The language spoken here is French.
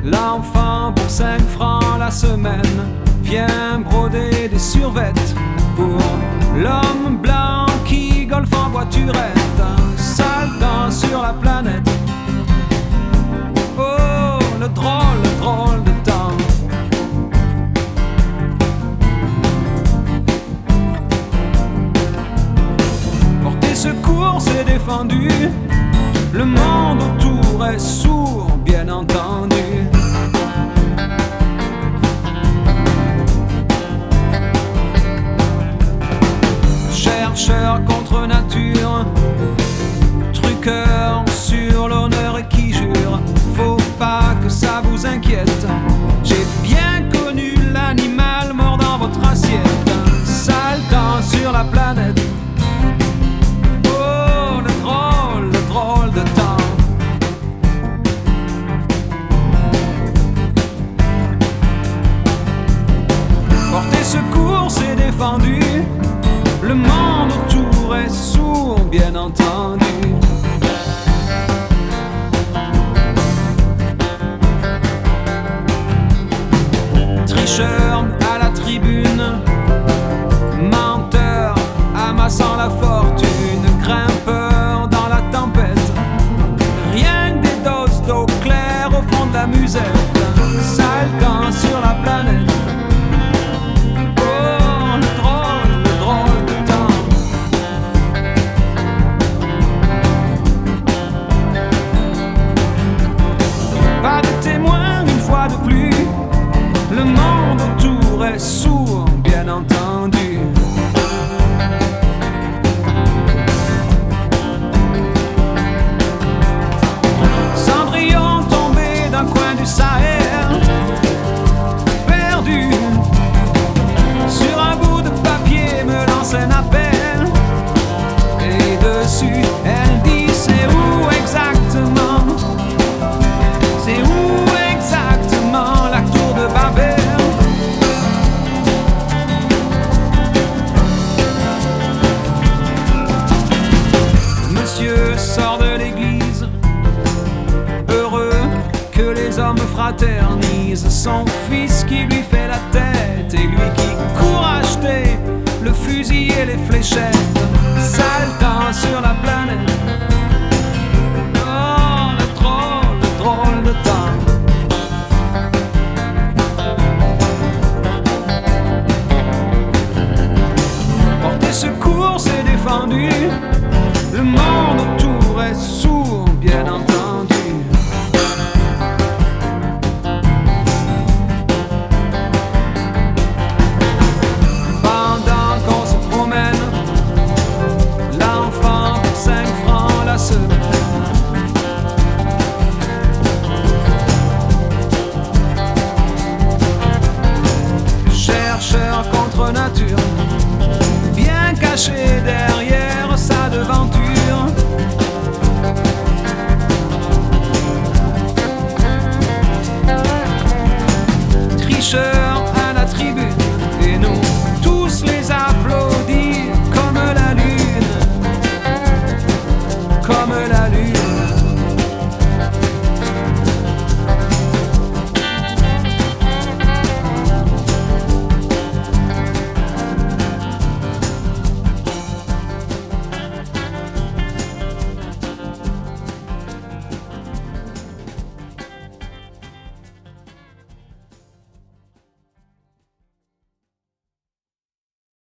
L'enfant pour 5 francs la semaine vient broder des survêtes pour l'homme blanc qui golfe en voiturette. Un sale temps sur la planète. Oh, le drôle de temps. Porter secours, c'est défendu. Le monde autour est sourd, bien entendu. Chercheur contre nature, truqueur sur l'honneur et qui jure. Faut pas que ça vous inquiète. J'ai bien connu l'animal mort dans votre assiette. Un sale temps sur la planète. Oh, le drôle de temps. Porter secours, c'est défendu. Le monde autour est sourd, bien entendu. Tricheur à la tribune, menteur amassant la fortune, grimpeur dans la tempête. Rien que des doses d'eau claire au fond de la musette. Sale temps sur la planète. Oh, le drôle de temps. Pas de témoin une fois de plus. Le monde autour est sourd, bien entendu. Cendrillon tombé d'un coin du Sahel, perdu sur un bout de papier, me lance un appel. Et dessus, elle dit c'est où exactement? C'est où exactement la tour de Babel? Monsieur sort de l'église, heureux que les hommes fraternisent. Son fils qui lui fait la tête et lui qui court acheter le fusil et les fléchettes. Sale temps sur la